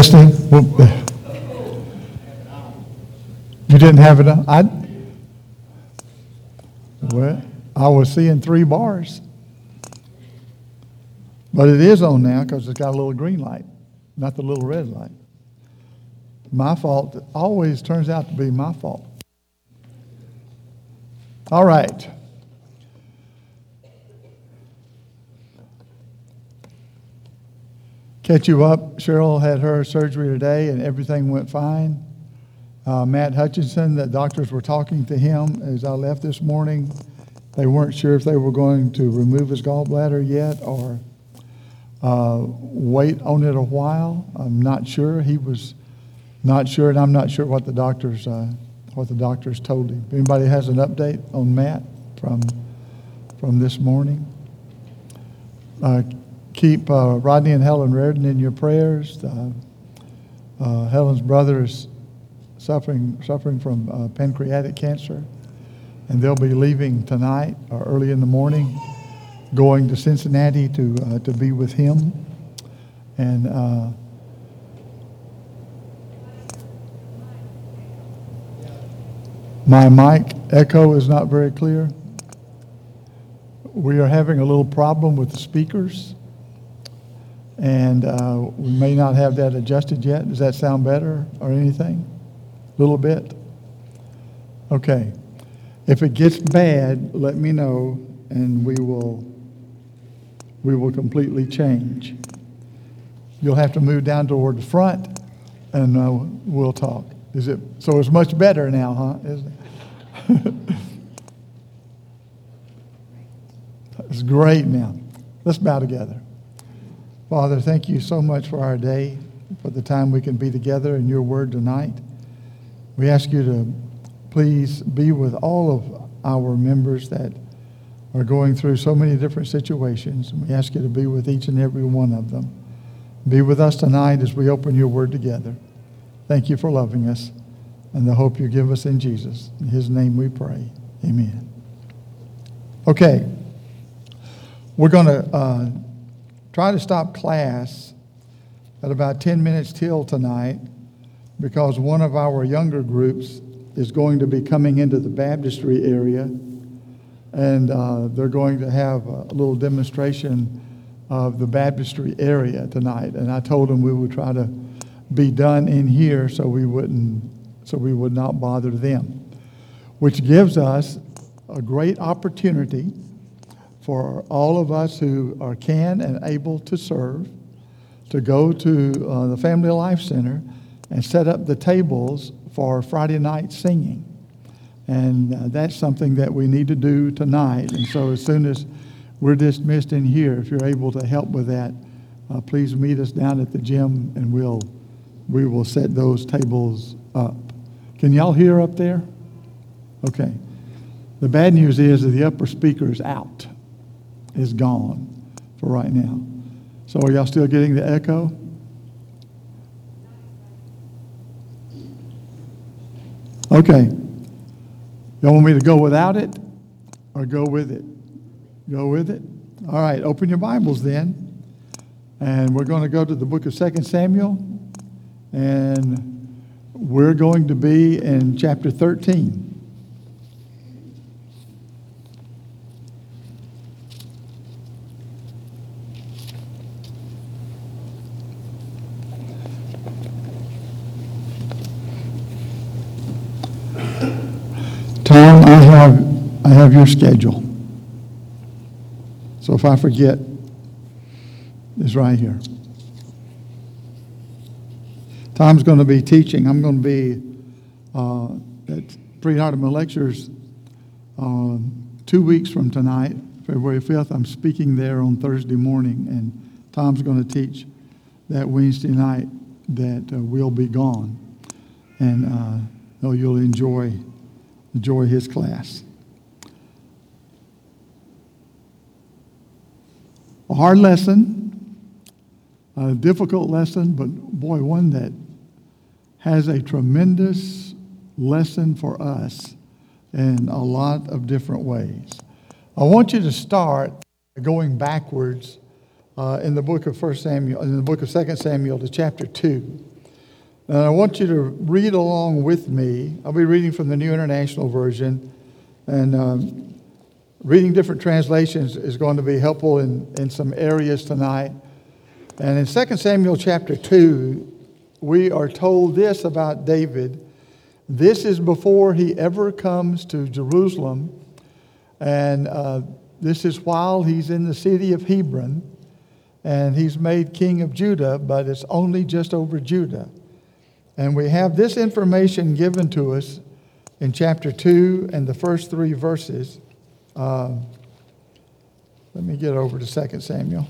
Testing. You didn't have it on? I was seeing 3 bars. But it is on now because it's got a little green light, not the little red light. My fault. It always turns out to be my fault. All right. Catch you up. Cheryl had her surgery today and everything went fine. Matt Hutchinson, the doctors were talking to him as I left this morning. They weren't sure if they were going to remove his gallbladder yet or wait on it a while. I'm not sure. He was not sure, and I'm not sure what the doctors told him. If anybody has an update on Matt from this morning? Keep Rodney and Helen Reardon in your prayers. Helen's brother is suffering from pancreatic cancer, and they'll be leaving tonight or early in the morning, going to Cincinnati to be with him. And my mic echo is not very clear. We are having a little problem with the speakers, and we may not have that adjusted yet. Does that sound better or anything? A little bit? Okay. If it gets bad, let me know, and we will completely change. You'll have to move down toward the front, and we'll talk. So it's much better now, huh? Isn't it? It's great now. Let's bow together. Father, thank you so much for our day, for the time we can be together in your word tonight. We ask you to please be with all of our members that are going through so many different situations. We ask you to be with each and every one of them. Be with us tonight as we open your word together. Thank you for loving us and the hope you give us in Jesus. In his name we pray. Amen. Okay. We're going to try to stop class at about 10 minutes till tonight because one of our younger groups is going to be coming into the baptistry area, and they're going to have a little demonstration of the baptistry area tonight. And I told them we would try to be done in here so we would not bother them, which gives us a great opportunity for all of us who can and able to serve to go to the Family Life Center and set up the tables for Friday night singing. And that's something that we need to do tonight. And so as soon as we're dismissed in here, if you're able to help with that, please meet us down at the gym, and we will set those tables up. Can y'all hear up there? Okay. The bad news is that the upper speaker is out. Is gone for right now. So are y'all still getting the echo? Okay. Y'all want me to go without it or go with it? Go with it? All right, open your Bibles then. And we're going to go to the book of 2 Samuel. And we're going to be in chapter 13. Tom, I have your schedule. So if I forget, it's right here. Tom's going to be teaching. I'm going to be at Pre-Hardeman Lectures 2 weeks from tonight, February 5th. I'm speaking there on Thursday morning, and Tom's going to teach that Wednesday night that we'll be gone. And you'll enjoy his class. A hard lesson, a difficult lesson, but boy, one that has a tremendous lesson for us in a lot of different ways. I want you to start going backwards in the book of 2 Samuel to chapter 2. And I want you to read along with me. I'll be reading from the New International Version. And reading different translations is going to be helpful in some areas tonight. And in 2 Samuel chapter 2, we are told this about David. This is before he ever comes to Jerusalem. And this is while he's in the city of Hebron. And he's made king of Judah, but it's only just over Judah. And we have this information given to us in chapter 2 and the first 3 verses. Let me get over to 2 Samuel.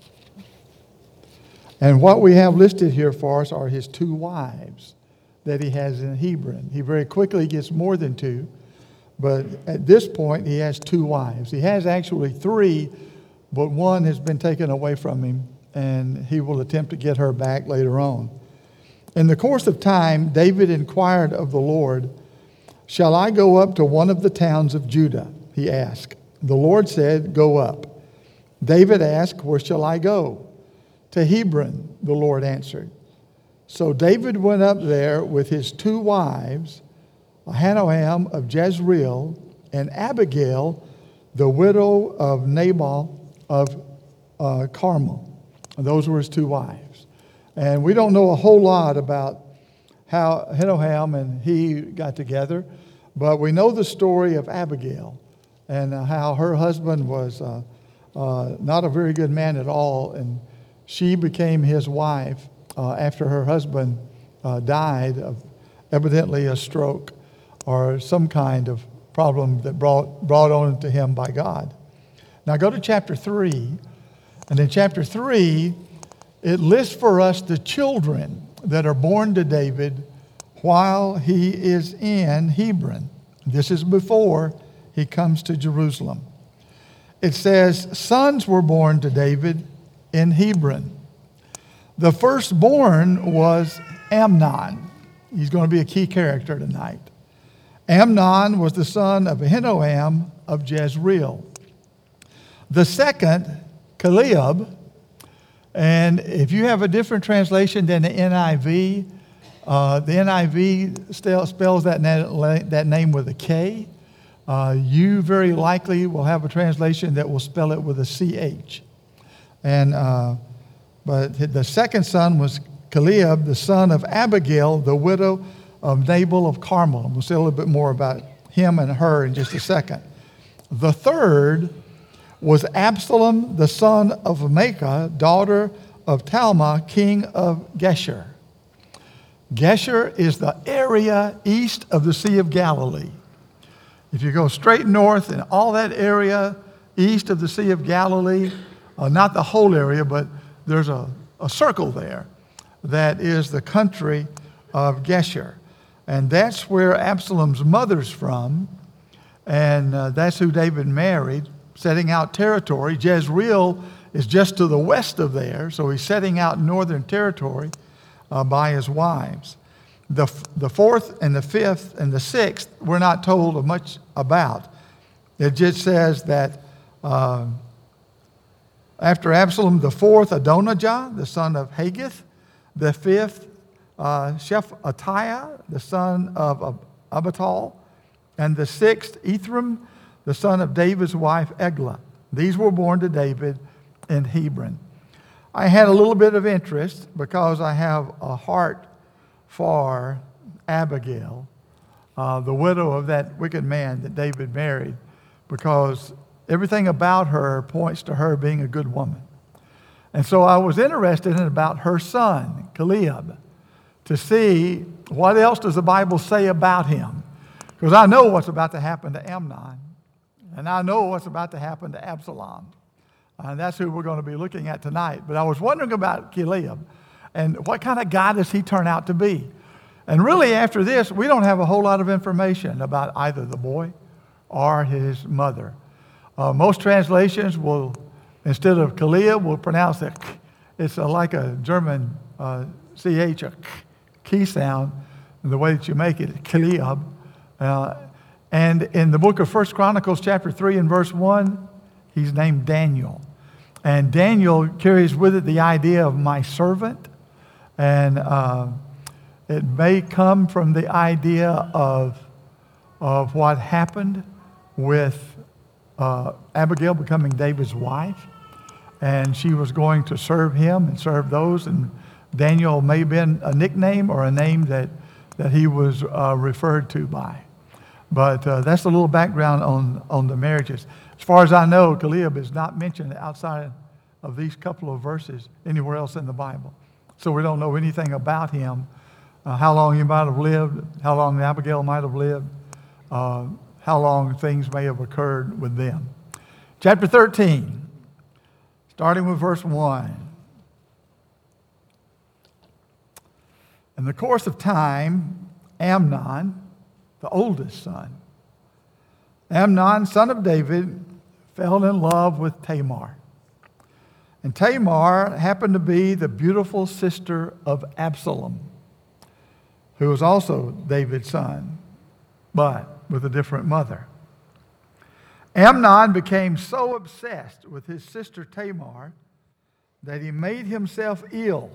And what we have listed here for us are his 2 wives that he has in Hebron. He very quickly gets more than 2, but at this point he has 2 wives. He has actually 3, but one has been taken away from him, and he will attempt to get her back later on. In the course of time, David inquired of the Lord, "Shall I go up to one of the towns of Judah?" he asked. The Lord said, "Go up." David asked, "Where shall I go?" "To Hebron," the Lord answered. So David went up there with his 2 wives, Ahinoam of Jezreel and Abigail, the widow of Nabal of Carmel. And those were his 2 wives. And we don't know a whole lot about how Ahinoam and he got together, but we know the story of Abigail and how her husband was not a very good man at all, and she became his wife after her husband died of evidently a stroke or some kind of problem that brought on to him by God. Now go to chapter 3, and in chapter 3, it lists for us the children that are born to David while he is in Hebron. This is before he comes to Jerusalem. It says, sons were born to David in Hebron. The firstborn was Amnon. He's going to be a key character tonight. Amnon was the son of Ahinoam of Jezreel. The second, Caleb, and if you have a different translation than the NIV spells that name with a K. You very likely will have a translation that will spell it with a CH. But the second son was Caleb, the son of Abigail, the widow of Nabal of Carmel. We'll say a little bit more about him and her in just a second. The third was Absalom, the son of Maacah, daughter of Talmah, king of Geshur. Geshur is the area east of the Sea of Galilee. If you go straight north in all that area east of the Sea of Galilee, not the whole area, but there's a circle there that is the country of Geshur. And that's where Absalom's mother's from, and that's who David married, setting out territory. Jezreel is just to the west of there, so he's setting out northern territory by his wives. The fourth and the fifth and the sixth we're not told much about. It just says that after Absalom, the fourth, Adonijah, the son of Haggith. The fifth, Shephatiah, the son of Abital. And the sixth, Ithram, the son of David's wife, Eglah. These were born to David in Hebron. I had a little bit of interest because I have a heart for Abigail, the widow of that wicked man that David married, because everything about her points to her being a good woman. And so I was interested in about her son, Caleb, to see what else does the Bible say about him. Because I know what's about to happen to Amnon, and I know what's about to happen to Absalom. And that's who we're going to be looking at tonight. But I was wondering about Caleb and what kind of guy does he turn out to be. And really after this, we don't have a whole lot of information about either the boy or his mother. Most translations will, instead of Caleb, will pronounce it. It's like a German CH, a key sound, the way that you make it, Caleb. And in the book of 1 Chronicles chapter 3 and verse 1, he's named Daniel. And Daniel carries with it the idea of my servant. And It may come from the idea of what happened with Abigail becoming David's wife, and she was going to serve him and serve those, and Daniel may have been a nickname or a name that he was referred to by. But that's a little background on the marriages. As far as I know, Caleb is not mentioned outside of these couple of verses anywhere else in the Bible. So we don't know anything about him, how long he might have lived, how long Abigail might have lived, how long things may have occurred with them. Chapter 13, starting with verse 1. In the course of time, Amnon, the oldest son, Amnon, son of David, fell in love with Tamar. And Tamar happened to be the beautiful sister of Absalom, who was also David's son, but with a different mother. Amnon became so obsessed with his sister Tamar that he made himself ill.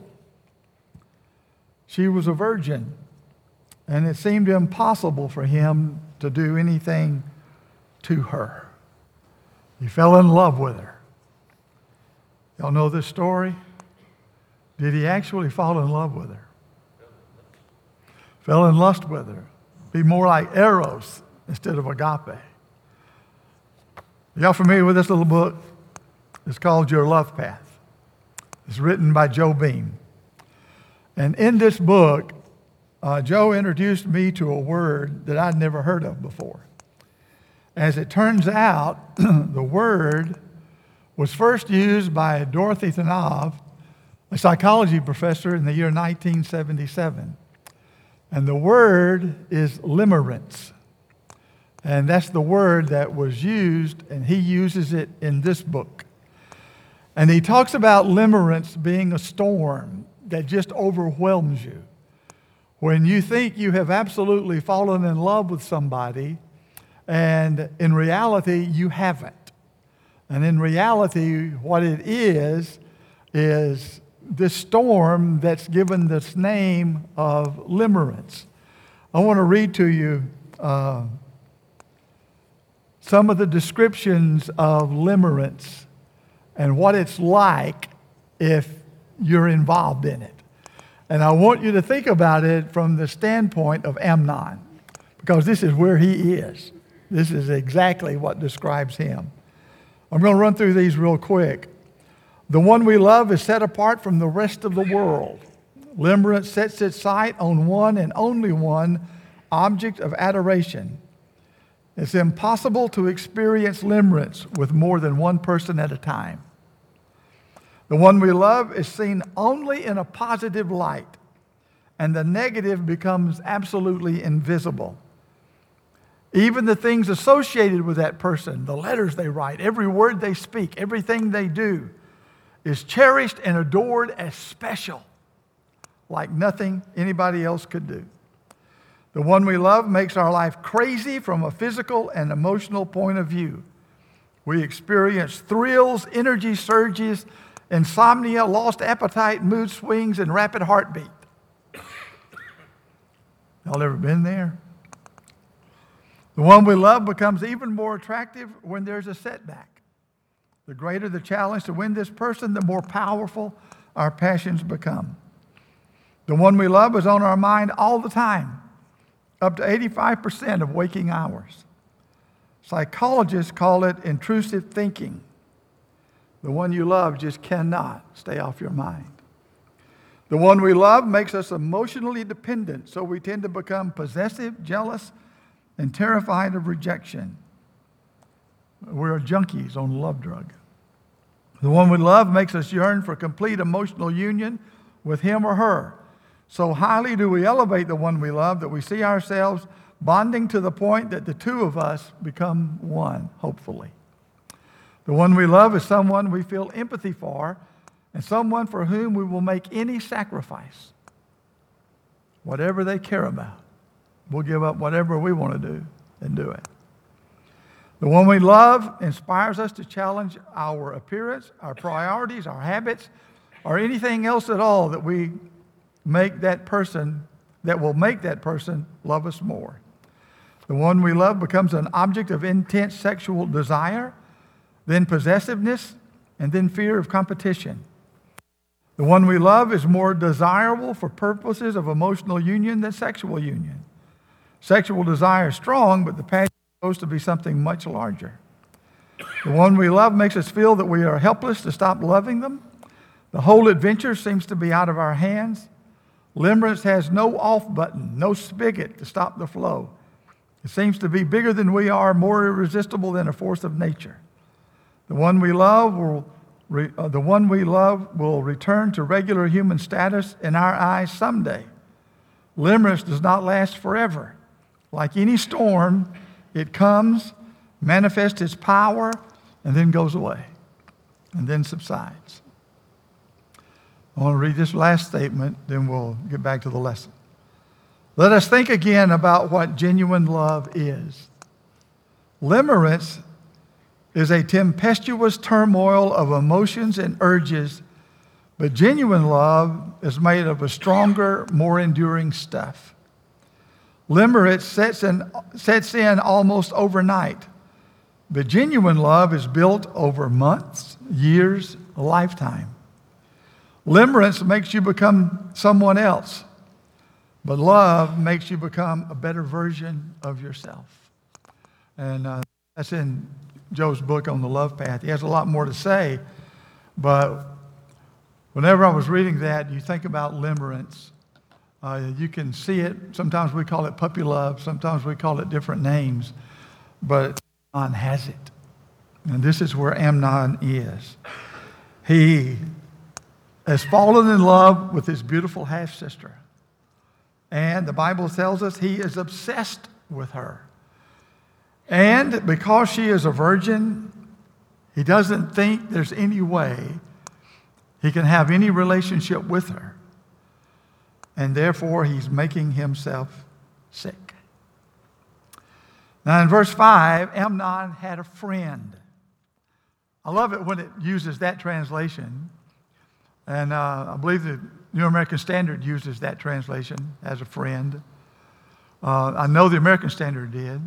She was a virgin, and it seemed impossible for him to do anything to her. He fell in love with her. Y'all know this story? Did he actually fall in love with her? Fell in lust with her. Be more like Eros instead of agape. Y'all familiar with this little book? It's called Your Love Path. It's written by Joe Beam. And in this book, Joe introduced me to a word that I'd never heard of before. As it turns out, the word was first used by Dorothy Thanov, a psychology professor in the year 1977. And the word is limerence. And that's the word that was used, and he uses it in this book. And he talks about limerence being a storm that just overwhelms you. When you think you have absolutely fallen in love with somebody, and in reality, you haven't. And in reality, what it is this storm that's given this name of limerence. I want to read to you some of the descriptions of limerence and what it's like if you're involved in it. And I want you to think about it from the standpoint of Amnon, because this is where he is. This is exactly what describes him. I'm going to run through these real quick. The one we love is set apart from the rest of the world. Limerence sets its sight on one and only one object of adoration. It's impossible to experience limerence with more than one person at a time. The one we love is seen only in a positive light, and the negative becomes absolutely invisible. Even the things associated with that person, the letters they write, every word they speak, everything they do, is cherished and adored as special, like nothing anybody else could do. The one we love makes our life crazy from a physical and emotional point of view. We experience thrills, energy surges, insomnia, lost appetite, mood swings, and rapid heartbeat. Y'all ever been there? The one we love becomes even more attractive when there's a setback. The greater the challenge to win this person, the more powerful our passions become. The one we love is on our mind all the time, up to 85% of waking hours. Psychologists call it intrusive thinking. The one you love just cannot stay off your mind. The one we love makes us emotionally dependent, so we tend to become possessive, jealous, and terrified of rejection. We're junkies on the love drug. The one we love makes us yearn for complete emotional union with him or her. So highly do we elevate the one we love that we see ourselves bonding to the point that the two of us become one, hopefully. The one we love is someone we feel empathy for and someone for whom we will make any sacrifice. Whatever they care about, we'll give up whatever we want to do and do it. The one we love inspires us to challenge our appearance, our priorities, our habits, or anything else at all that we make that person that will make that person love us more. The one we love becomes an object of intense sexual desire, then possessiveness, and then fear of competition. The one we love is more desirable for purposes of emotional union than sexual union. Sexual desire is strong, but the passion is supposed to be something much larger. The one we love makes us feel that we are helpless to stop loving them. The whole adventure seems to be out of our hands. Limerence has no off button, no spigot to stop the flow. It seems to be bigger than we are, more irresistible than a force of nature. The one we love will return to regular human status in our eyes someday. Limerence does not last forever. Like any storm, it comes, manifests its power, and then goes away, and then subsides. I want to read this last statement, then we'll get back to the lesson. Let us think again about what genuine love is. Limerence is a tempestuous turmoil of emotions and urges, but genuine love is made of a stronger, more enduring stuff. Limerence sets in almost overnight, but genuine love is built over months, years, a lifetime. Limerence makes you become someone else, but love makes you become a better version of yourself. And that's in Joe's book on the love path. He has a lot more to say, but whenever I was reading that, you think about limerence. You can see it. Sometimes we call it puppy love. Sometimes we call it different names, but Amnon has it. And this is where Amnon is. He has fallen in love with his beautiful half-sister. And the Bible tells us he is obsessed with her. And because she is a virgin, he doesn't think there's any way he can have any relationship with her. And therefore, he's making himself sick. Now, in verse 5, Amnon had a friend. I love it when it uses that translation. And I believe the New American Standard uses that translation as a friend. I know the American Standard did.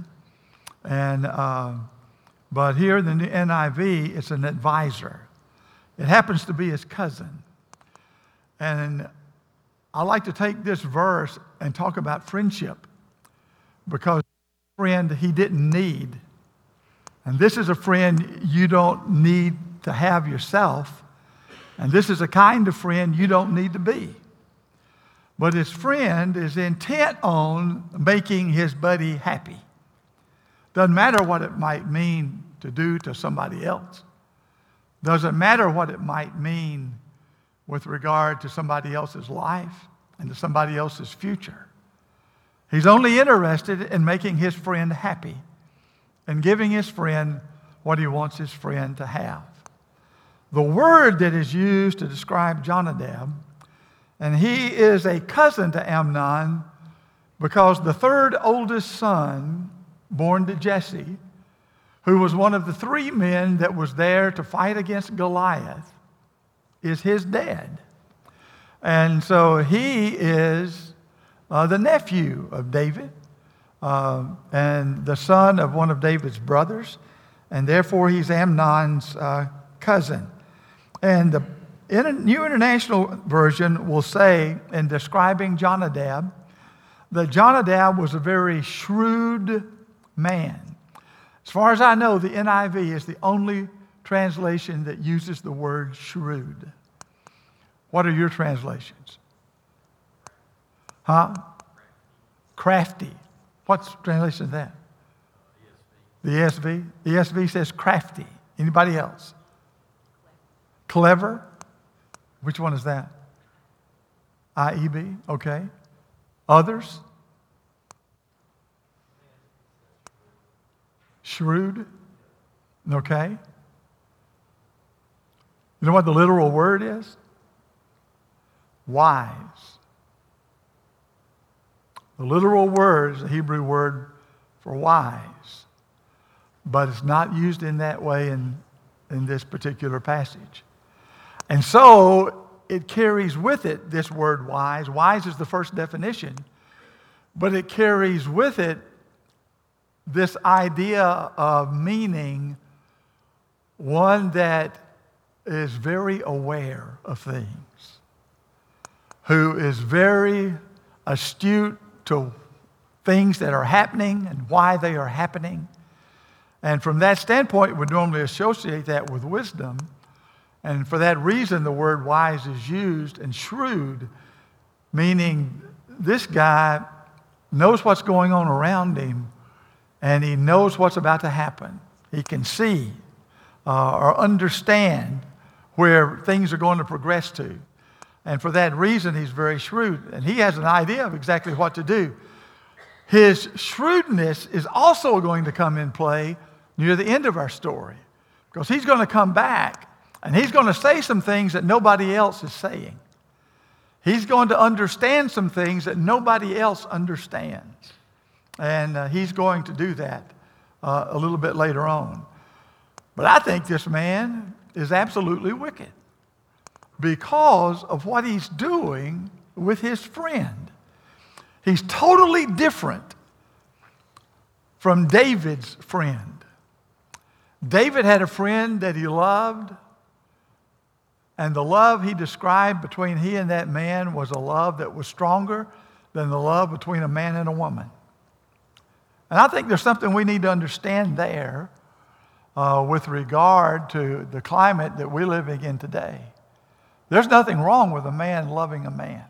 But here in the NIV, it's an advisor. It happens to be his cousin. And I like to take this verse and talk about friendship, because friend he didn't need. And this is a friend you don't need to have yourself. And this is a kind of friend you don't need to be. But his friend is intent on making his buddy happy. Doesn't matter what it might mean to do to somebody else. Doesn't matter what it might mean with regard to somebody else's life and to somebody else's future. He's only interested in making his friend happy and giving his friend what he wants his friend to have. The word that is used to describe Jonadab, and he is a cousin to Amnon because the third oldest son born to Jesse, who was one of the 3 men that was there to fight against Goliath, is his dad. And so he is the nephew of David and the son of one of David's brothers, and therefore he's Amnon's cousin. And the New International Version will say, in describing Jonadab, that Jonadab was a very shrewd man. As far as I know, the NIV is the only translation that uses the word shrewd. What are your translations? Huh? Crafty. What's translation of that? The ESV. The ESV says crafty. Anybody else? Clever. Which one is that? IEB. Okay. Others? Shrewd. Okay. You know what the literal word is? Wise. The literal word is the Hebrew word for wise, but it's not used in that way in this particular passage. And so it carries with it this word wise. Wise is the first definition but it carries with it this idea of meaning, one that is very aware of things, who is very astute to things that are happening and why they are happening. And from that standpoint, we normally associate that with wisdom. And for that reason, the word wise is used, and shrewd, meaning this guy knows what's going on around him, and he knows what's about to happen. He can see or understand where things are going to progress to. And for that reason, he's very shrewd, and he has an idea of exactly what to do. His shrewdness is also going to come in play near the end of our story, because he's going to come back, and he's going to say some things that nobody else is saying. He's going to understand some things that nobody else understands. And he's going to do that a little bit later on. But I think this man is absolutely wicked because of what he's doing with his friend. He's totally different from David's friend. David had a friend that he loved, and the love he described between he and that man was a love that was stronger than the love between a man and a woman. And I think there's something we need to understand there with regard to the climate that we're living in today. There's nothing wrong with a man loving a man.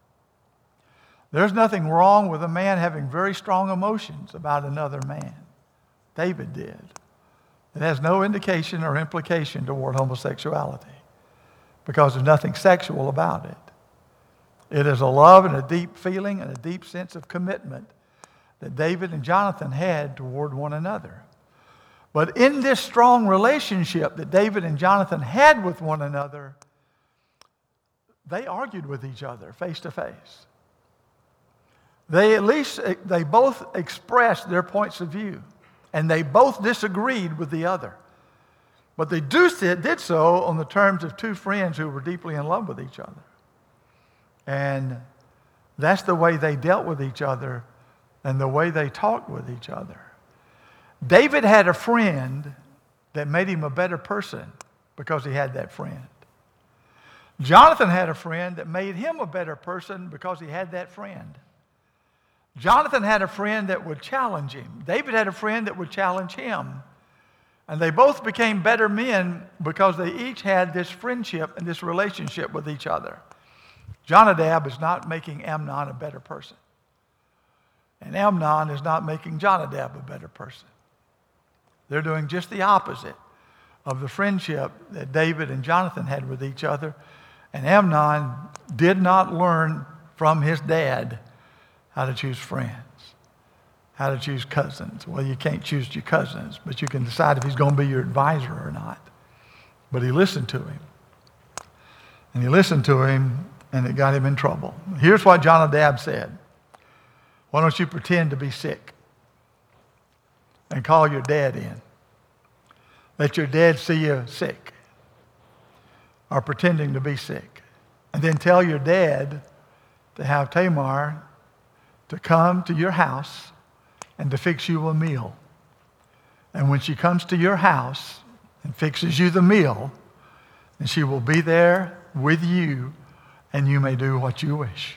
There's nothing wrong with a man having very strong emotions about another man. David did. It has no indication or implication toward homosexuality because there's nothing sexual about it. It is a love and a deep feeling and a deep sense of commitment that David and Jonathan had toward one another. But in this strong relationship that David and Jonathan had with one another, they argued with each other face to face. They both expressed their points of view, and they both disagreed with the other. But they did so on the terms of two friends who were deeply in love with each other. And that's the way they dealt with each other and the way they talked with each other. David had a friend that made him a better person because he had that friend. Jonathan had a friend that made him a better person because he had that friend. Jonathan had a friend that would challenge him. David had a friend that would challenge him. And they both became better men because they each had this friendship and this relationship with each other. Jonadab is not making Amnon a better person. And Amnon is not making Jonadab a better person. They're doing just the opposite of the friendship that David and Jonathan had with each other. And Amnon did not learn from his dad how to choose friends, how to choose cousins. Well, you can't choose your cousins, but you can decide if he's going to be your advisor or not. But he listened to him. And he listened to him, and it got him in trouble. Here's what Jonadab said. Why don't you pretend to be sick and call your dad in? Let your dad see you sick or pretending to be sick. And then tell your dad to have Tamar to come to your house and to fix you a meal. And when she comes to your house and fixes you the meal, then she will be there with you, and you may do what you wish.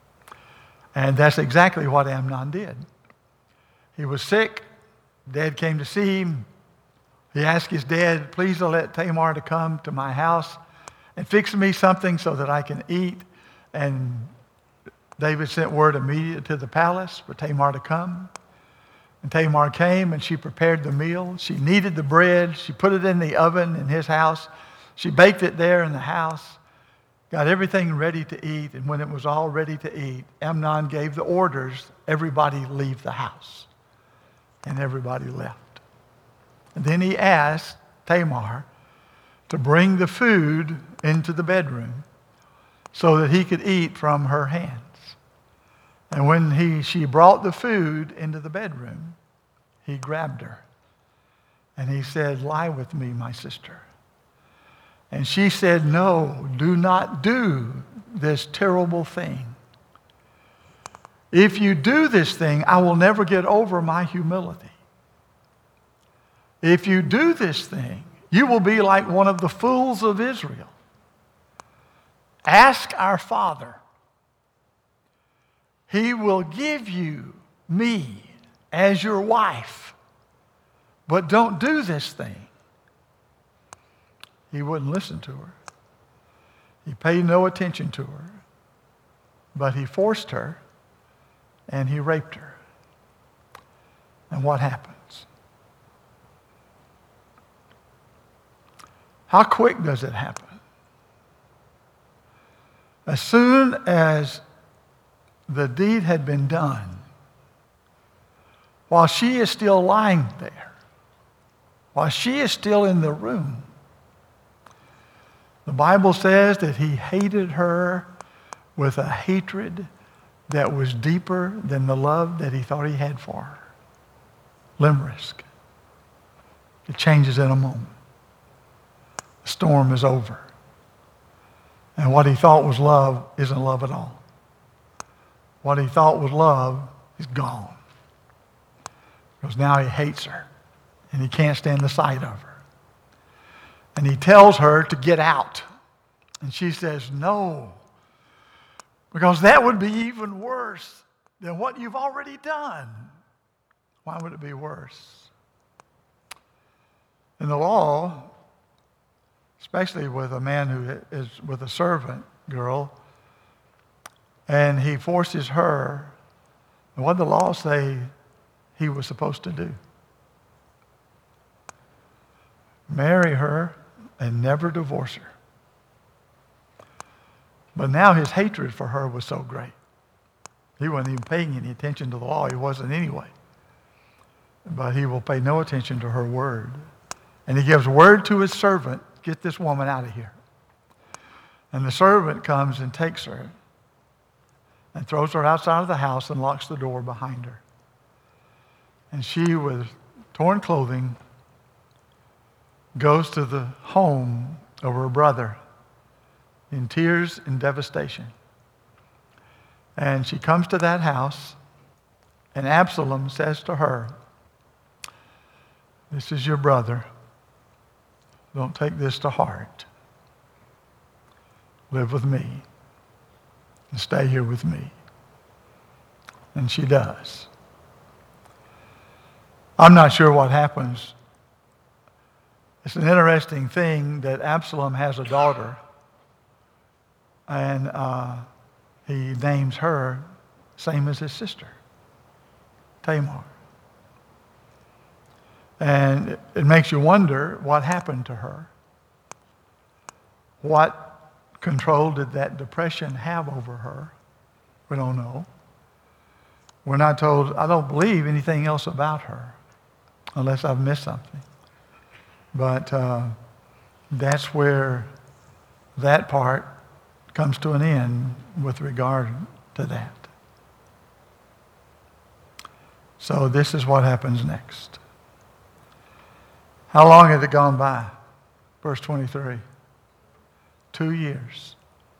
And that's exactly what Amnon did. He was sick. Dad came to see him. He asked his dad, please let Tamar to come to my house and fix me something so that I can eat. And David sent word immediately to the palace for Tamar to come. And Tamar came, and she prepared the meal. She kneaded the bread. She put it in the oven in his house. She baked it there in the house, got everything ready to eat. And when it was all ready to eat, Amnon gave the orders, everybody leave the house. And everybody left. And then he asked Tamar to bring the food into the bedroom so that he could eat from her hands. And when she brought the food into the bedroom, he grabbed her. And he said, lie with me, my sister. And she said, no, do not do this terrible thing. If you do this thing, I will never get over my humility. If you do this thing, you will be like one of the fools of Israel. Ask our Father. He will give you me as your wife. But don't do this thing. He wouldn't listen to her. He paid no attention to her. But he forced her and he raped her. And what happens? How quick does it happen? As soon as the deed had been done, while she is still lying there, while she is still in the room, the Bible says that he hated her with a hatred that was deeper than the love that he thought he had for her. Limerick. It changes in a moment. The storm is over. And what he thought was love isn't love at all. What he thought was love is gone. Because now he hates her. And he can't stand the sight of her. And he tells her to get out. And she says, no. Because that would be even worse than what you've already done. Why would it be worse? In the law, especially with a man who is with a servant girl, and he forces her, and what did the law say he was supposed to do? Marry her and never divorce her. But now his hatred for her was so great. He wasn't even paying any attention to the law. He wasn't anyway. But he will pay no attention to her word. And he gives word to his servant, get this woman out of here. And the servant comes and takes her and throws her outside of the house and locks the door behind her. And she, with torn clothing, goes to the home of her brother in tears and devastation. And she comes to that house, and Absalom says to her, this is your brother. Don't take this to heart. Live with me and stay here with me. And she does. I'm not sure what happens. It's an interesting thing that Absalom has a daughter, and he names her same as his sister, Tamar. And it makes you wonder what happened to her. What control did that depression have over her? We don't know. We're not told. I don't believe anything else about her, unless I've missed something. But that's where that part comes to an end with regard to that. So this is what happens next. How long had it gone by? Verse 23. 2 years.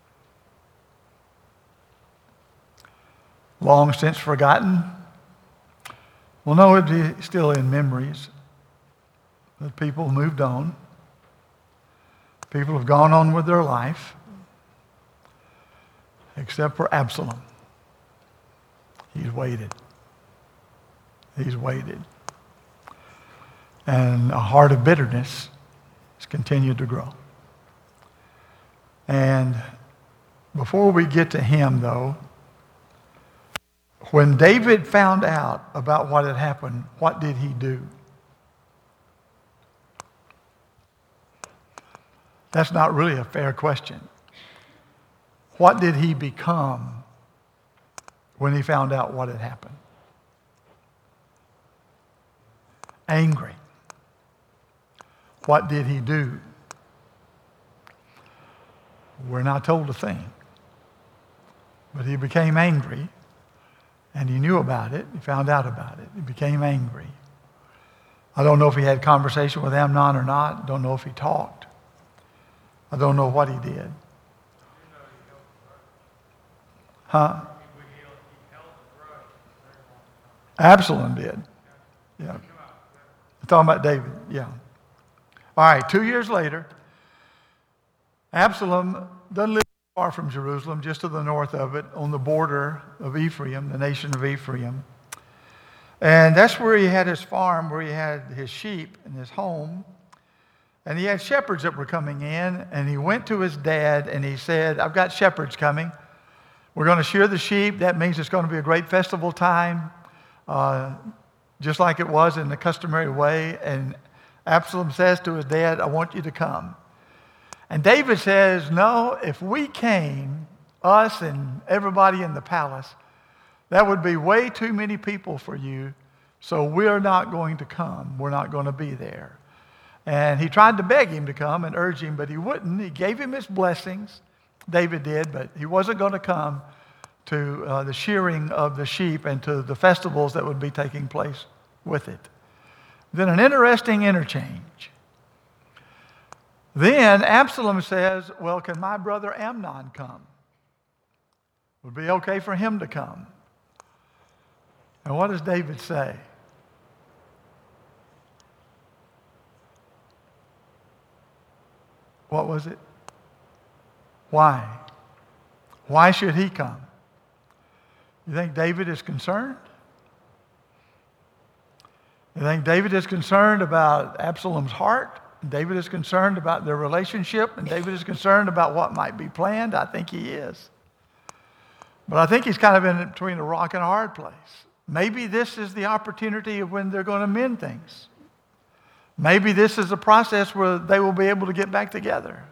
Long since forgotten? Well, no, it'd be still in memories. The people moved on. People have gone on with their life, except for Absalom. He's waited. He's waited. And a heart of bitterness has continued to grow. And before we get to him, though, when David found out about what had happened, what did he do? That's not really a fair question. What did he become when he found out what had happened? Angry. What did he do? We're not told a thing. But he became angry, and he knew about it. He found out about it. He became angry. I don't know if he had conversation with Amnon or not. Don't know if he talked. I don't know what he did. Huh? Absalom did. Yeah. I'm talking about David. Yeah. All right, 2 years later, Absalom doesn't live far from Jerusalem, just to the north of it, on the border of Ephraim, the nation of Ephraim. And that's where he had his farm, where he had his sheep and his home. And he had shepherds that were coming in, and he went to his dad and he said, I've got shepherds coming. We're going to shear the sheep. That means it's going to be a great festival time, just like it was in the customary way. And Absalom says to his dad, I want you to come. And David says, no, if we came, us and everybody in the palace, that would be way too many people for you, so we're not going to come. We're not going to be there. And he tried to beg him to come and urge him, but he wouldn't. He gave him his blessings, David did, but he wasn't going to come to the shearing of the sheep and to the festivals that would be taking place with it. Then an interesting interchange. Then Absalom says, well, can my brother Amnon come? Would it be okay for him to come? And what does David say? What was it? Why? Why should he come? You think David is concerned? You think David is concerned about Absalom's heart? David is concerned about their relationship, and David is concerned about what might be planned? I think he is. But I think he's kind of in between a rock and a hard place. Maybe this is the opportunity of when they're going to mend things. Maybe this is a process where they will be able to get back together.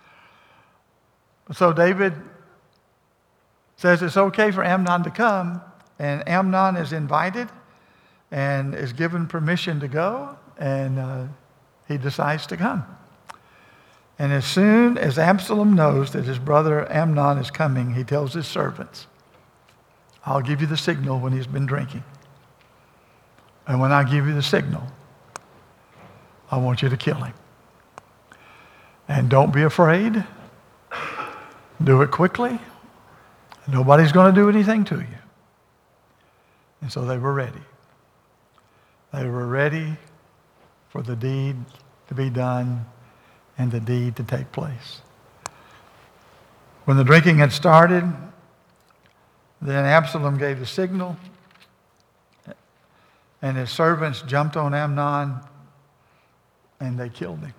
So David says it's okay for Amnon to come, and Amnon is invited and is given permission to go, and he decides to come. And as soon as Absalom knows that his brother Amnon is coming, he tells his servants, I'll give you the signal when he's been drinking. And when I give you the signal, I want you to kill him. And don't be afraid. Do it quickly. Nobody's going to do anything to you. And so they were ready. They were ready for the deed to be done and the deed to take place. When the drinking had started, then Absalom gave the signal, and his servants jumped on Amnon, and they killed him.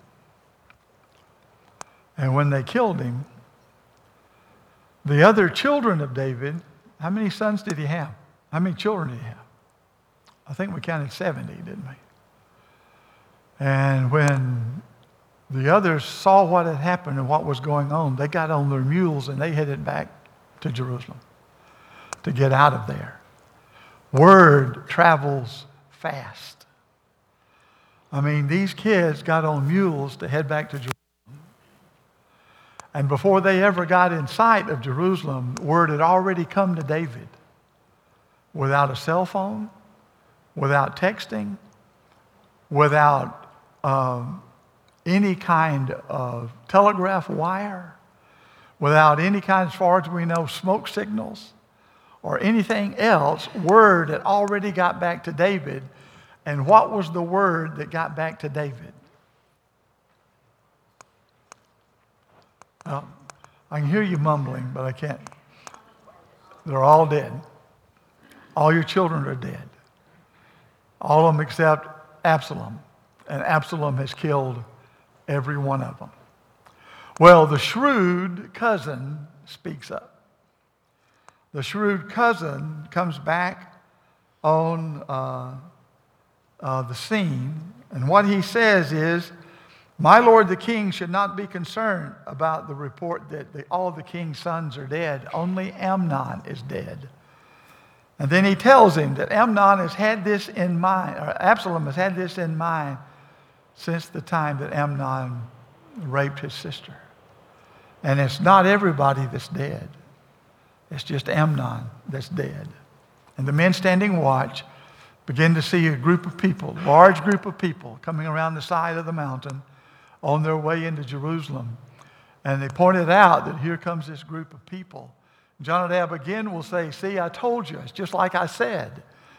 And when they killed him, the other children of David, how many sons did he have? How many children did he have? I think we counted 70, didn't we? And when the others saw what had happened and what was going on, they got on their mules and they headed back to Jerusalem to get out of there. Word travels fast. I mean, these kids got on mules to head back to Jerusalem. And before they ever got in sight of Jerusalem, word had already come to David. Without a cell phone, without texting, without any kind of telegraph wire, without any kind, as far as we know, smoke signals or anything else, word had already got back to David. And what was the word that got back to David? Well, I can hear you mumbling, but I can't. They're all dead. All your children are dead. All of them except Absalom. And Absalom has killed every one of them. Well, the shrewd cousin speaks up. The shrewd cousin comes back on the scene, and what he says is, my lord the king should not be concerned about the report that all the king's sons are dead. Only Amnon is dead. And then he tells him that Amnon has had this in mind, or Absalom has had this in mind since the time that Amnon raped his sister. And it's not everybody that's dead. It's just Amnon that's dead. And the men standing watch begin to see a group of people, large group of people, coming around the side of the mountain on their way into Jerusalem. And they pointed out that here comes this group of people. Jonadab again will say, see, I told you. It's just like I said.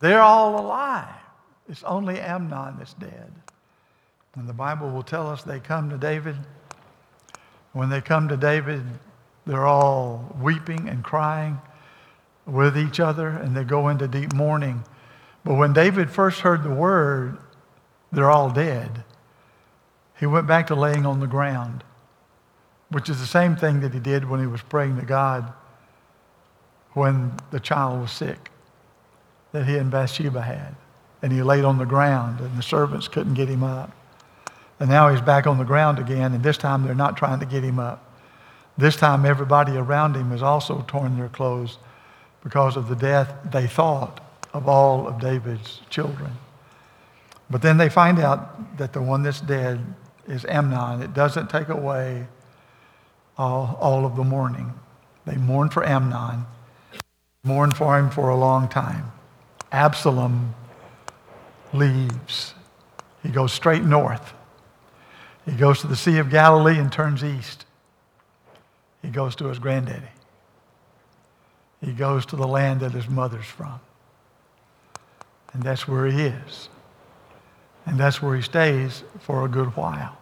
They're all alive. It's only Amnon that's dead. And the Bible will tell us they come to David. When they come to David, they're all weeping and crying with each other, and they go into deep mourning. But when David first heard the word, they're all dead, he went back to laying on the ground, which is the same thing that he did when he was praying to God when the child was sick that he and Bathsheba had. And he laid on the ground, and the servants couldn't get him up. And now he's back on the ground again, and this time they're not trying to get him up. This time everybody around him has also torn their clothes because of the death, they thought, of all of David's children. But then they find out that the one that's dead is Amnon. It doesn't take away all of the mourning. They mourn for Amnon, mourn for him for a long time. Absalom leaves. He goes straight north. He goes to the Sea of Galilee and turns east. He goes to his granddaddy. He goes to the land that his mother's from. And that's where he is. And that's where he stays for a good while.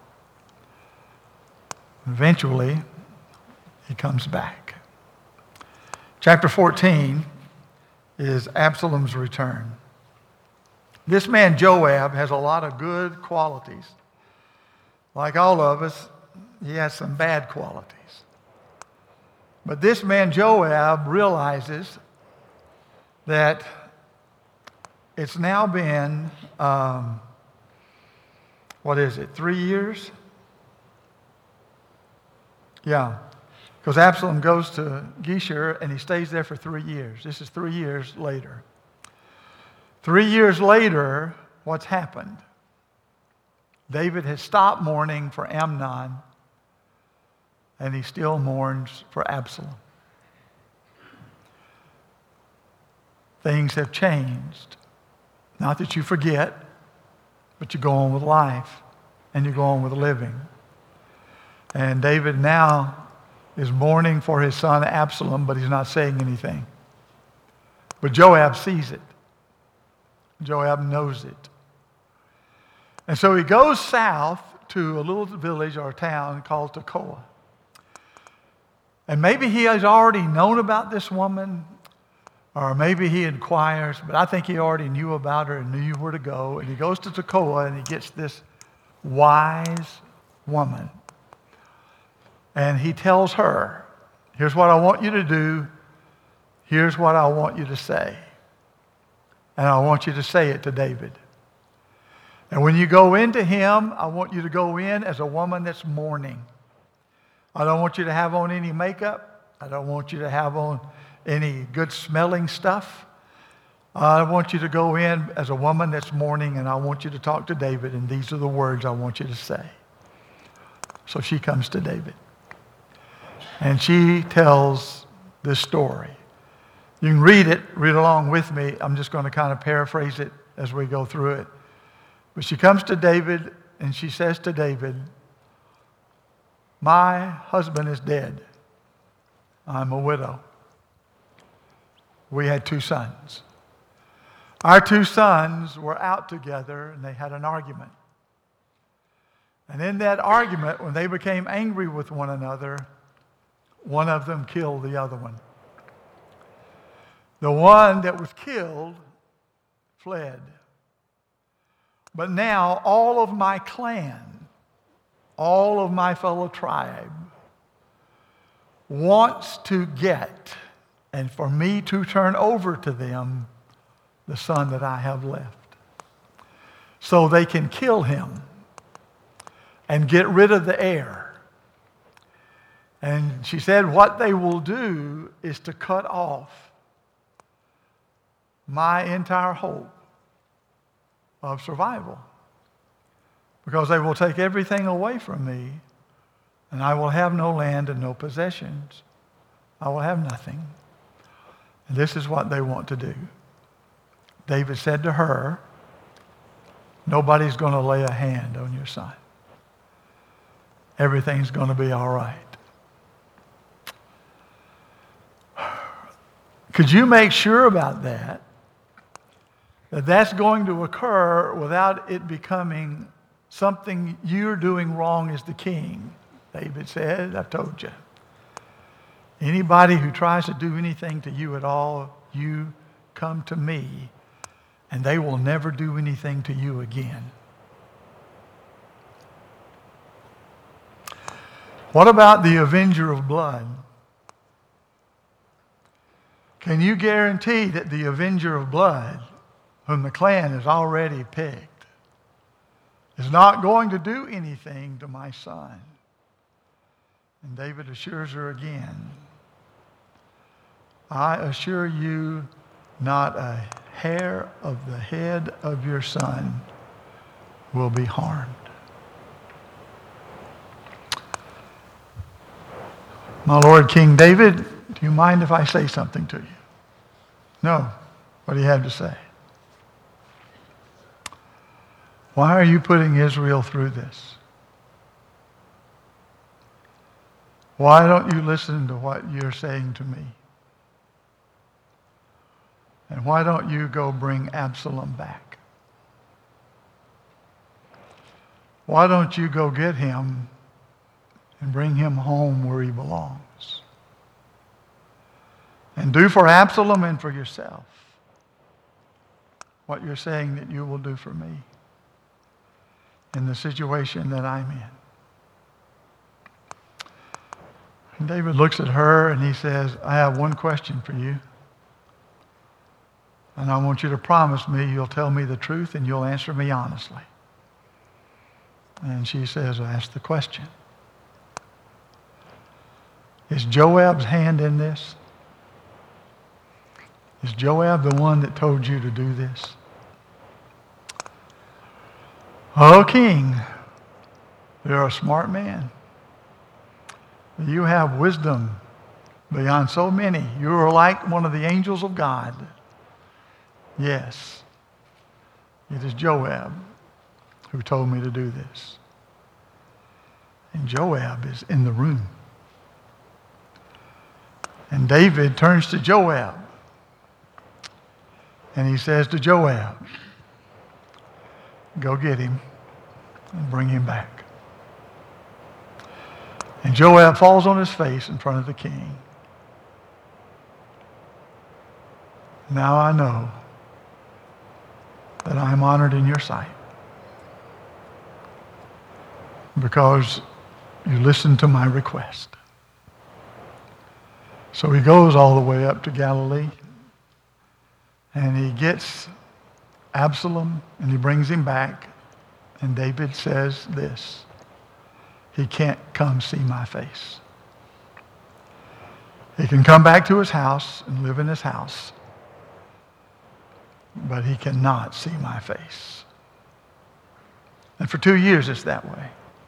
Eventually, he comes back. Chapter 14 is Absalom's return. This man Joab has a lot of good qualities. Like all of us, he has some bad qualities. But this man Joab realizes that it's now been, 3 years? Yeah, because Absalom goes to Geshur and he stays there for 3 years. This is 3 years later. 3 years later, what's happened? David has stopped mourning for Amnon, and he still mourns for Absalom. Things have changed. Not that you forget, but you go on with life, and you go on with living. And David now is mourning for his son Absalom, but he's not saying anything. But Joab sees it. Joab knows it. And so he goes south to a little village or town called Tekoa. And maybe he has already known about this woman, or maybe he inquires, but I think he already knew about her and knew where to go. And he goes to Tekoa and he gets this wise woman. And he tells her, here's what I want you to do. Here's what I want you to say. And I want you to say it to David. And when you go into him, I want you to go in as a woman that's mourning. I don't want you to have on any makeup. I don't want you to have on any good smelling stuff. I want you to go in as a woman that's mourning, and I want you to talk to David, and these are the words I want you to say. So she comes to David. And she tells this story. You can read along with me. I'm just going to kind of paraphrase it as we go through it. But she comes to David and she says to David, my husband is dead. I'm a widow. We had 2 sons. Our 2 sons were out together and they had an argument. And in that argument, when they became angry with one another, one of them killed the other one. The one that was killed fled. But now all of my clan, all of my fellow tribe wants to get, and for me to turn over to them, the son that I have left. So they can kill him and get rid of the heir. And she said what they will do is to cut off my entire hope of survival. Because they will take everything away from me, and I will have no land and no possessions. I will have nothing. And this is what they want to do. David said to her, nobody's going to lay a hand on your son. Everything's going to be all right. Could you make sure about that? that's going to occur without it becoming something you're doing wrong as the king. David said, I told you. Anybody who tries to do anything to you at all, you come to me, and they will never do anything to you again. What about the avenger of blood? Can you guarantee that the avenger of blood, whom the clan has already picked, is not going to do anything to my son? And David assures her again, I assure you, not a hair of the head of your son will be harmed. My Lord King David, do you mind if I say something to you? No. What do you have to say? Why are you putting Israel through this? Why don't you listen to what you're saying to me? And why don't you go bring Absalom back? Why don't you go get him and bring him home where he belongs? And do for Absalom and for yourself what you're saying that you will do for me in the situation that I'm in. And David looks at her and he says, I have one question for you. And I want you to promise me you'll tell me the truth and you'll answer me honestly. And she says, ask the question. Is Joab's hand in this? Is Joab the one that told you to do this? Oh, king, you're a smart man. You have wisdom beyond so many. You are like one of the angels of God. Yes, it is Joab who told me to do this. And Joab is in the room. And David turns to Joab. And he says to Joab, go get him and bring him back. And Joab falls on his face in front of the king. Now I know that I am honored in your sight because you listened to my request. So he goes all the way up to Galilee and he gets Absalom and he brings him back, and David says this, he can't come see my face. He can come back to his house and live in his house, but he cannot see my face. And for 2 years it's that way.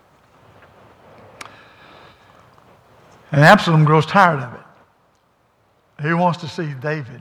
And Absalom grows tired of it. He wants to see David.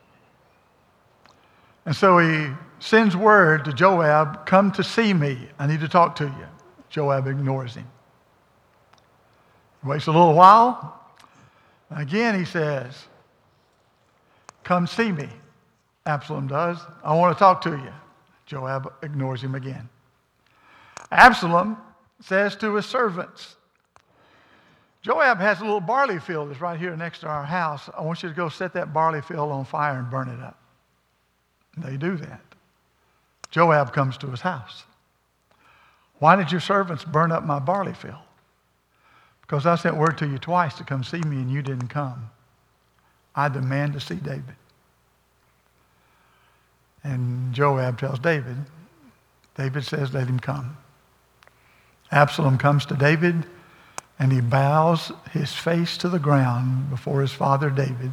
And so he sends word to Joab, come to see me. I need to talk to you. Joab ignores him. He waits a little while. Again he says, come see me. Absalom does. I want to talk to you. Joab ignores him again. Absalom says to his servants, Joab has a little barley field that's right here next to our house. I want you to go set that barley field on fire and burn it up. And they do that. Joab comes to his house. Why did your servants burn up my barley field? Because I sent word to you twice to come see me and you didn't come. I demand to see David. And Joab tells David. David says, let him come. Absalom comes to David and he bows his face to the ground before his father David.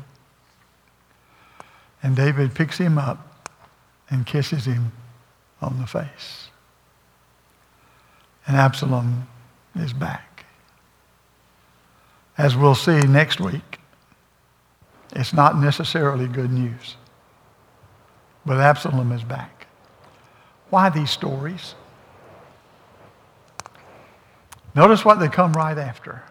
And David picks him up and kisses him on the face. And Absalom is back. As we'll see next week, it's not necessarily good news. But Absalom is back. Why these stories? Notice what they come right after.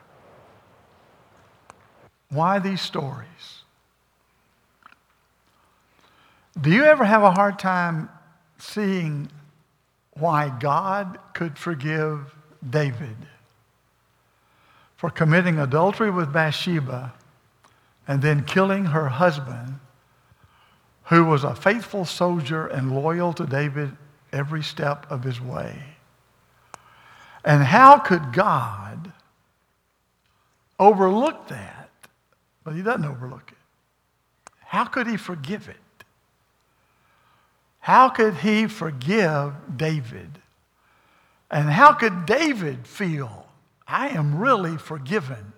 Why these stories? Do you ever have a hard time seeing why God could forgive David for committing adultery with Bathsheba and then killing her husband, who was a faithful soldier and loyal to David every step of his way? And how could God overlook that? But he doesn't overlook it. How could he forgive it? How could he forgive David? And how could David feel, I am really forgiven?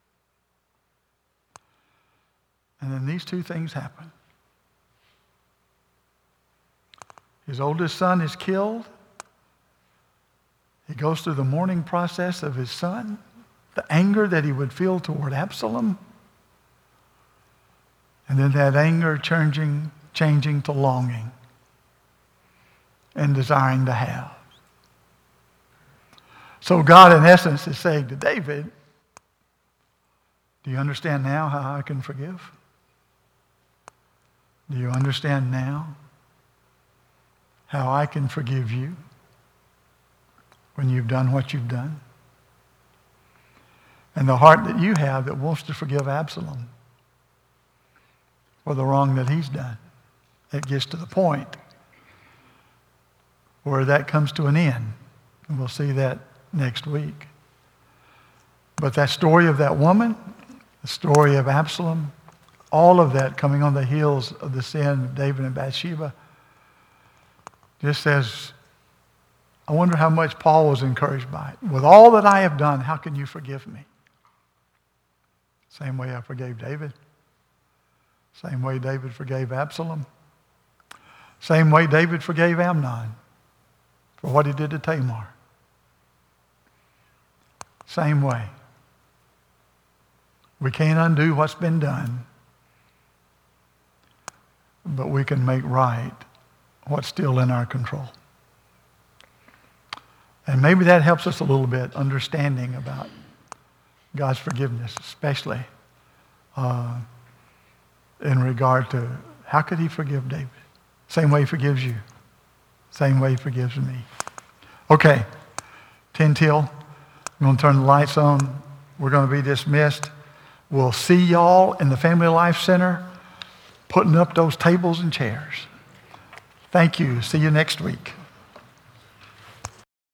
And then these two things happen. His oldest son is killed. He goes through the mourning process of his son, the anger that he would feel toward Absalom, and then that anger changing to longing and desiring to have. So God, in essence, is saying to David, do you understand now how I can forgive? Do you understand now how I can forgive you when you've done what you've done? And the heart that you have that wants to forgive Absalom for the wrong that he's done, it gets to the point where that comes to an end. And we'll see that next week. But that story of that woman, the story of Absalom, all of that coming on the heels of the sin of David and Bathsheba, just says, I wonder how much Paul was encouraged by it. With all that I have done, how can you forgive me? Same way I forgave David. Same way David forgave Absalom. Same way David forgave Amnon for what he did to Tamar. Same way. We can't undo what's been done, but we can make right what's still in our control. And maybe that helps us a little bit, understanding about God's forgiveness, especially in regard to how could he forgive David? Same way he forgives you. Same way he forgives me. Okay, 10 till. I'm going to turn the lights on. We're going to be dismissed. We'll see y'all in the Family Life Center putting up those tables and chairs. Thank you. See you next week.